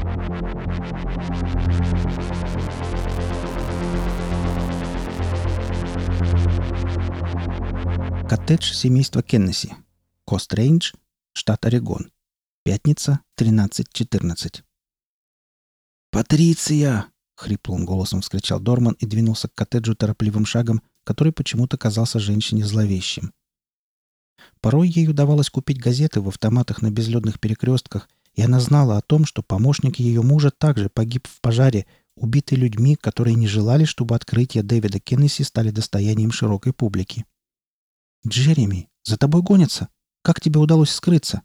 Коттедж семейства Кеннеси. Кост-Рейндж, штат Орегон. Пятница, 13:14. «Патриция!» — хриплым голосом вскричал Дорман и двинулся к коттеджу торопливым шагом, который почему-то казался женщине зловещим. Порой ей удавалось купить газеты в автоматах на безлюдных перекрестках, и она знала о том, что помощник ее мужа также погиб в пожаре, убитый людьми, которые не желали, чтобы открытия Дэвида Кеннеси стали достоянием широкой публики. «Джереми, за тобой гонятся! Как тебе удалось скрыться?»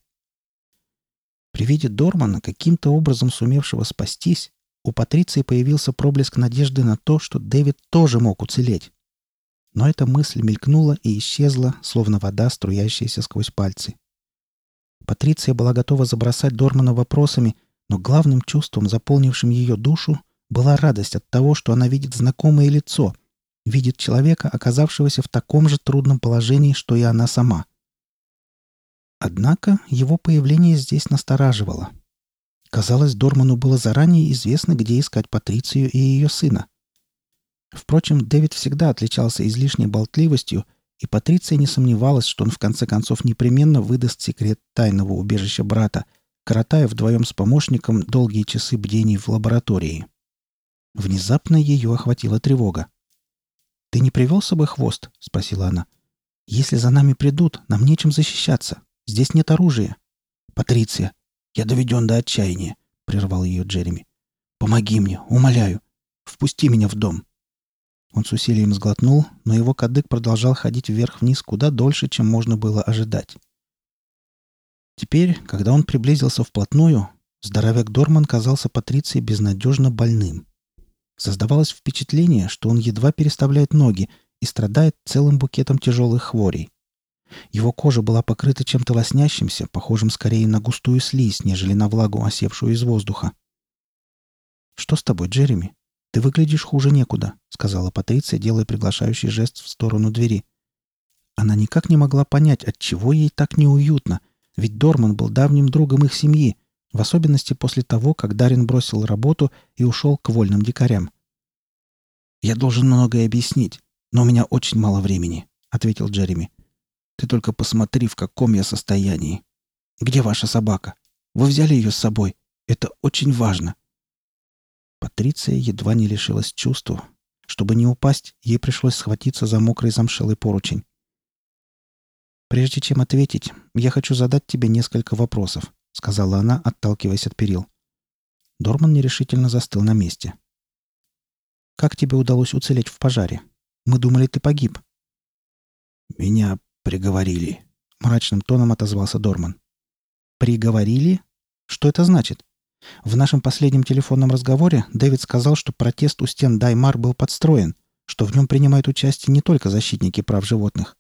При виде Дормана, каким-то образом сумевшего спастись, у Патриции появился проблеск надежды на то, что Дэвид тоже мог уцелеть. Но эта мысль мелькнула и исчезла, словно вода, струящаяся сквозь пальцы. Патриция была готова забросать Дормана вопросами, но главным чувством, заполнившим ее душу, была радость от того, что она видит знакомое лицо, видит человека, оказавшегося в таком же трудном положении, что и она сама. Однако его появление здесь настораживало. Казалось, Дорману было заранее известно, где искать Патрицию и ее сына. Впрочем, Дэвид всегда отличался излишней болтливостью, и Патриция не сомневалась, что он в конце концов непременно выдаст секрет тайного убежища брата, коротая вдвоем с помощником долгие часы бдений в лаборатории. Внезапно ее охватила тревога. «Ты не привел с собой хвост?» — спросила она. «Если за нами придут, нам нечем защищаться. Здесь нет оружия». «Патриция, я доведен до отчаяния», — прервал ее Джереми. «Помоги мне, умоляю. Впусти меня в дом». Он с усилием сглотнул, но его кадык продолжал ходить вверх-вниз куда дольше, чем можно было ожидать. Теперь, когда он приблизился вплотную, здоровяк Дорман казался Патриции безнадежно больным. Создавалось впечатление, что он едва переставляет ноги и страдает целым букетом тяжелых хворей. Его кожа была покрыта чем-то лоснящимся, похожим скорее на густую слизь, нежели на влагу, осевшую из воздуха. «Что с тобой, Джереми? Ты выглядишь хуже некуда», — сказала Патриция, делая приглашающий жест в сторону двери. Она никак не могла понять, отчего ей так неуютно, ведь Дорман был давним другом их семьи, в особенности после того, как Даррен бросил работу и ушел к вольным дикарям. «Я должен многое объяснить, но у меня очень мало времени», — ответил Джереми. «Ты только посмотри, в каком я состоянии. Где ваша собака? Вы взяли ее с собой? Это очень важно». Патриция едва не лишилась чувства. Чтобы не упасть, ей пришлось схватиться за мокрый замшелый поручень. «Прежде чем ответить, я хочу задать тебе несколько вопросов», — сказала она, отталкиваясь от перил. Дорман нерешительно застыл на месте. «Как тебе удалось уцелеть в пожаре? Мы думали, ты погиб». «Меня приговорили», — мрачным тоном отозвался Дорман. «Приговорили? Что это значит? В нашем последнем телефонном разговоре Дэвид сказал, что протест у стен Даймар был подстроен, что в нем принимают участие не только защитники прав животных».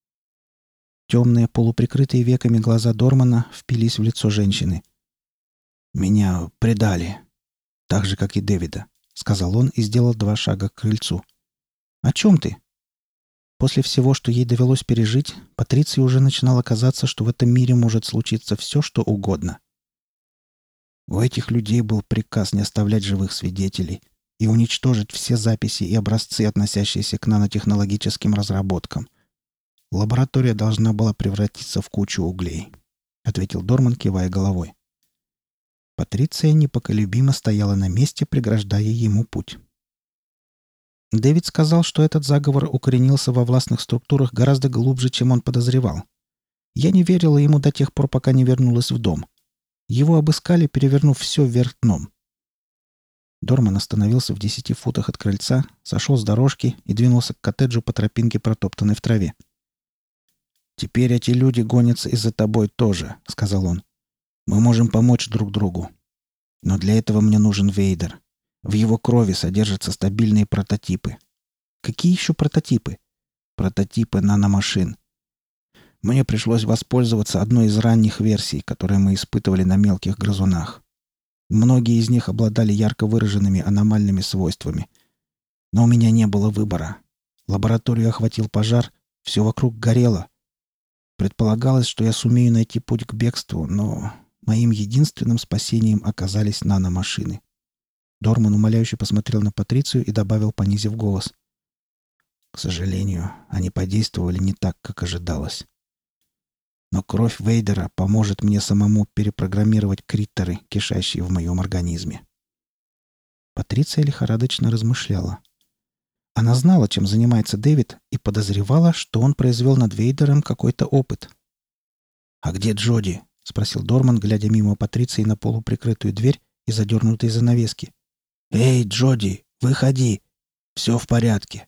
Темные, полуприкрытые веками глаза Дормана впились в лицо женщины. «Меня предали, так же, как и Дэвида», — сказал он и сделал 2 шага к крыльцу. «О чем ты?» После всего, что ей довелось пережить, Патриции уже начинало казаться, что в этом мире может случиться все, что угодно. У этих людей был приказ не оставлять живых свидетелей и уничтожить все записи и образцы, относящиеся к нанотехнологическим разработкам. Лаборатория должна была превратиться в кучу углей, — ответил Дорман, кивая головой. Патриция непоколебимо стояла на месте, преграждая ему путь. Дэвид сказал, что этот заговор укоренился во властных структурах гораздо глубже, чем он подозревал. Я не верила ему до тех пор, пока не вернулась в дом. Его обыскали, перевернув все вверх дном. Дорман остановился в 10 футах от крыльца, сошел с дорожки и двинулся к коттеджу по тропинке, протоптанной в траве. «Теперь эти люди гонятся и за тобой тоже», — сказал он. «Мы можем помочь друг другу. Но для этого мне нужен Вейдер. В его крови содержатся стабильные прототипы». «Какие еще прототипы?» «Прототипы наномашин. Мне пришлось воспользоваться одной из ранних версий, которые мы испытывали на мелких грызунах. Многие из них обладали ярко выраженными аномальными свойствами. Но у меня не было выбора. Лабораторию охватил пожар, все вокруг горело. Предполагалось, что я сумею найти путь к бегству, но моим единственным спасением оказались наномашины. Дорман умоляюще посмотрел на Патрицию и добавил, понизив голос. К сожалению, они подействовали не так, как ожидалось. Но кровь Вейдера поможет мне самому перепрограммировать криттеры, кишащие в моем организме. Патриция лихорадочно размышляла. Она знала, чем занимается Дэвид, и подозревала, что он произвел над Вейдером какой-то опыт. «А где Джоди?» — спросил Дорман, глядя мимо Патриции на полуприкрытую дверь и задернутые занавески. «Эй, Джоди, выходи! Все в порядке!»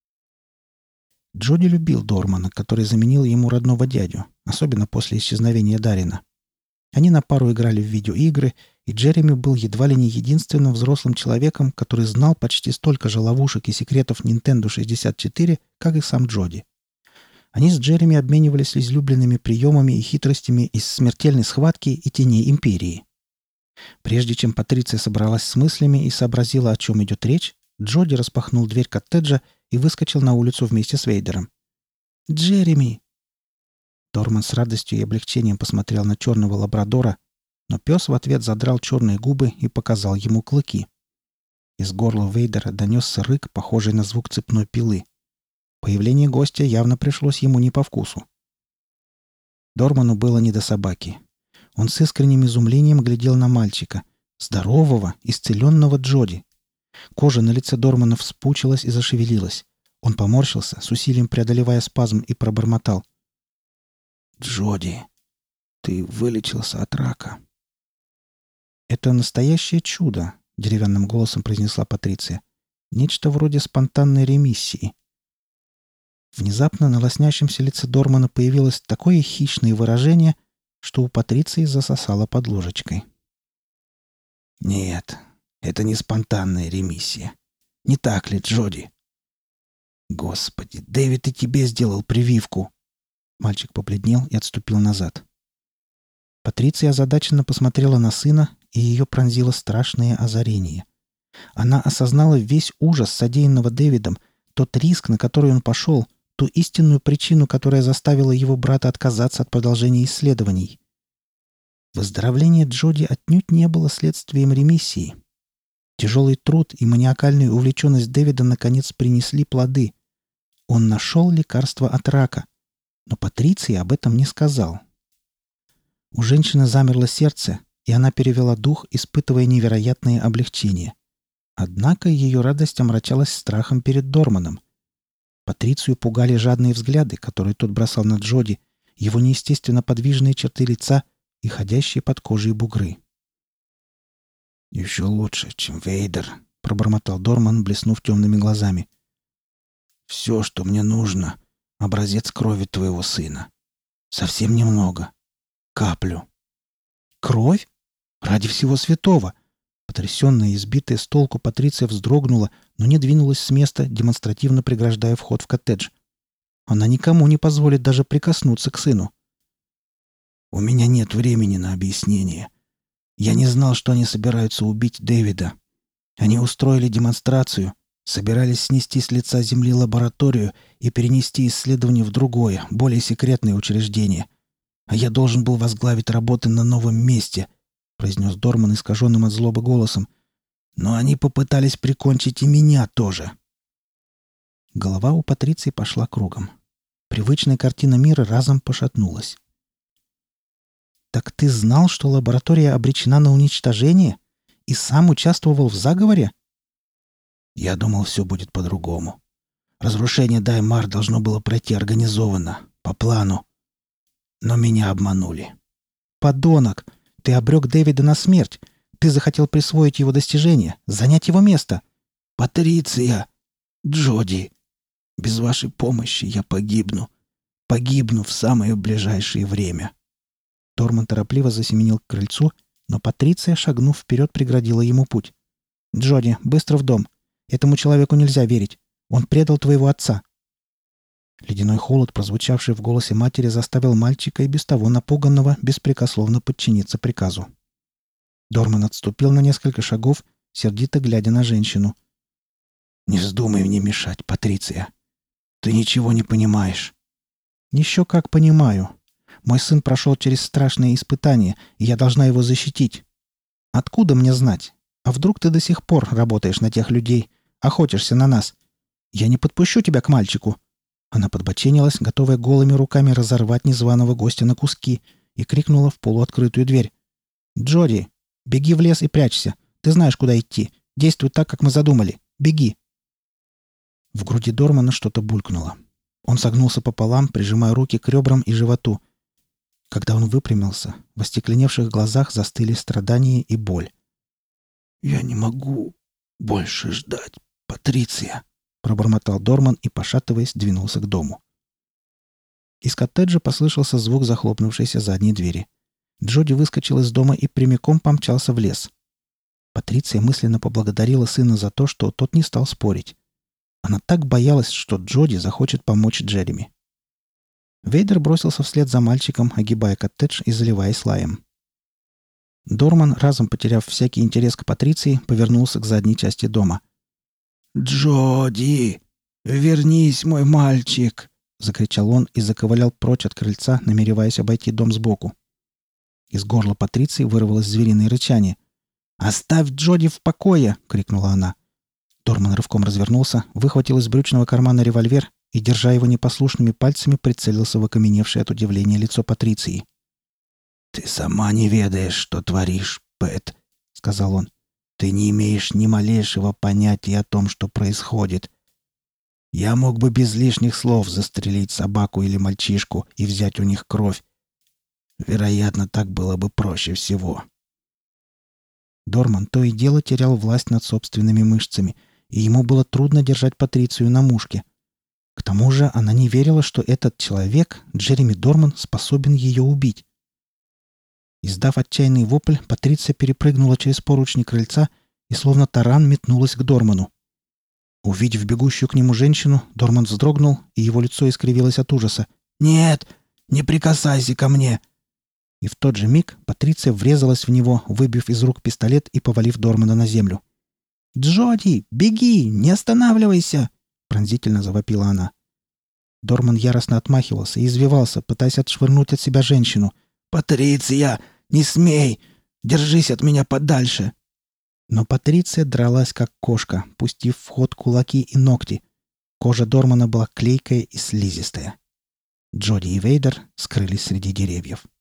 Джоди любил Дормана, который заменил ему родного дядю, особенно после исчезновения Дарина. Они на пару играли в видеоигры, и Джереми был едва ли не единственным взрослым человеком, который знал почти столько же ловушек и секретов Nintendo 64, как и сам Джоди. Они с Джереми обменивались излюбленными приемами и хитростями из смертельной схватки и теней Империи. Прежде чем Патриция собралась с мыслями и сообразила, о чем идет речь, Джоди распахнул дверь коттеджа и выскочил на улицу вместе с Вейдером. «Джереми!» Дорман с радостью и облегчением посмотрел на черного лабрадора, но пес в ответ задрал черные губы и показал ему клыки. Из горла Вейдера донесся рык, похожий на звук цепной пилы. Появление гостя явно пришлось ему не по вкусу. Дорману было не до собаки. Он с искренним изумлением глядел на мальчика, здорового, исцеленного Джоди. Кожа на лице Дормана вспучилась и зашевелилась. Он поморщился, с усилием преодолевая спазм, и пробормотал. «Джоди, ты вылечился от рака». «Это настоящее чудо», — деревянным голосом произнесла Патриция. «Нечто вроде спонтанной ремиссии». Внезапно на лоснящемся лице Дормана появилось такое хищное выражение, что у Патриции засосало под ложечкой. «Нет, это не спонтанная ремиссия. Не так ли, Джоди?» «Господи, Дэвид и тебе сделал прививку!» Мальчик побледнел и отступил назад. Патриция озадаченно посмотрела на сына, и ее пронзило страшное озарение. Она осознала весь ужас содеянного Дэвидом, тот риск, на который он пошел, ту истинную причину, которая заставила его брата отказаться от продолжения исследований. Выздоровление Джоди отнюдь не было следствием ремиссии. Тяжелый труд и маниакальная увлеченность Дэвида наконец принесли плоды. Он нашел лекарство от рака, но Патриции об этом не сказал. У женщины замерло сердце, и она перевела дух, испытывая невероятное облегчение. Однако ее радость омрачалась страхом перед Дорманом. Патрицию пугали жадные взгляды, которые тот бросал на Джоди, его неестественно подвижные черты лица и ходящие под кожей бугры. «Еще лучше, чем Вейдер», — пробормотал Дорман, блеснув темными глазами. «Все, что мне нужно, — образец крови твоего сына. Совсем немного. Каплю». «Кровь? Ради всего святого!» Потрясенная и сбитая с толку Патриция вздрогнула, но не двинулась с места, демонстративно преграждая вход в коттедж. Она никому не позволит даже прикоснуться к сыну. «У меня нет времени на объяснение. Я не знал, что они собираются убить Дэвида. Они устроили демонстрацию, собирались снести с лица земли лабораторию и перенести исследование в другое, более секретное учреждение. А я должен был возглавить работы на новом месте», — произнес Дорман искаженным от злобы голосом. «Но они попытались прикончить и меня тоже». Голова у Патриции пошла кругом. Привычная картина мира разом пошатнулась. «Так ты знал, что лаборатория обречена на уничтожение? И сам участвовал в заговоре?» «Я думал, все будет по-другому. Разрушение Даймар должно было пройти организованно, по плану. Но меня обманули». «Подонок! Ты обрек Дэвида на смерть. Ты захотел присвоить его достижения, занять его место». «Патриция! Джоди! Без вашей помощи я погибну. Погибну в самое ближайшее время». Дорман торопливо засеменил к крыльцу, но Патриция, шагнув вперед, преградила ему путь. «Джоди, быстро в дом. Этому человеку нельзя верить. Он предал твоего отца». Ледяной холод, прозвучавший в голосе матери, заставил мальчика и без того напуганного беспрекословно подчиниться приказу. Дорман отступил на несколько шагов, сердито глядя на женщину. «Не вздумай мне мешать, Патриция. Ты ничего не понимаешь». «Еще как понимаю. Мой сын прошел через страшные испытания, и я должна его защитить. Откуда мне знать? А вдруг ты до сих пор работаешь на тех людей, охотишься на нас? Я не подпущу тебя к мальчику». Она подбоченилась, готовая голыми руками разорвать незваного гостя на куски, и крикнула в полуоткрытую дверь. «Джоди, беги в лес и прячься. Ты знаешь, куда идти. Действуй так, как мы задумали. Беги!» В груди Дормана что-то булькнуло. Он согнулся пополам, прижимая руки к ребрам и животу. Когда он выпрямился, в остекленевших глазах застыли страдания и боль. «Я не могу больше ждать, Патриция!» — пробормотал Дорман и, пошатываясь, двинулся к дому. Из коттеджа послышался звук захлопнувшейся задней двери. Джоди выскочил из дома и прямиком помчался в лес. Патриция мысленно поблагодарила сына за то, что тот не стал спорить. Она так боялась, что Джоди захочет помочь Джереми. Вейдер бросился вслед за мальчиком, огибая коттедж и заливаясь лаем. Дорман, разом потеряв всякий интерес к Патриции, повернулся к задней части дома. «Джоди! Вернись, мой мальчик!» — закричал он и заковылял прочь от крыльца, намереваясь обойти дом сбоку. Из горла Патриции вырвалось звериное рычание. «Оставь Джоди в покое!» — крикнула она. Дорман рывком развернулся, выхватил из брючного кармана револьвер и, держа его непослушными пальцами, прицелился в окаменевшее от удивления лицо Патриции. «Ты сама не ведаешь, что творишь, Пэт», — сказал он. «Ты не имеешь ни малейшего понятия о том, что происходит. Я мог бы без лишних слов застрелить собаку или мальчишку и взять у них кровь. Вероятно, так было бы проще всего». Дорман то и дело терял власть над собственными мышцами, и ему было трудно держать Патрицию на мушке. К тому же она не верила, что этот человек, Джереми Дорман, способен ее убить. Издав отчаянный вопль, Патриция перепрыгнула через поручни крыльца и словно таран метнулась к Дорману. Увидев бегущую к нему женщину, Дорман вздрогнул, и его лицо искривилось от ужаса. «Нет! Не прикасайся ко мне!» И в тот же миг Патриция врезалась в него, выбив из рук пистолет и повалив Дормана на землю. «Джоди, беги! Не останавливайся!» — пронзительно завопила она. Дорман яростно отмахивался и извивался, пытаясь отшвырнуть от себя женщину. «Патриция! Не смей! Держись от меня подальше!» Но Патриция дралась как кошка, пустив в ход кулаки и ногти. Кожа Дормана была клейкая и слизистая. Джоди и Вейдер скрылись среди деревьев.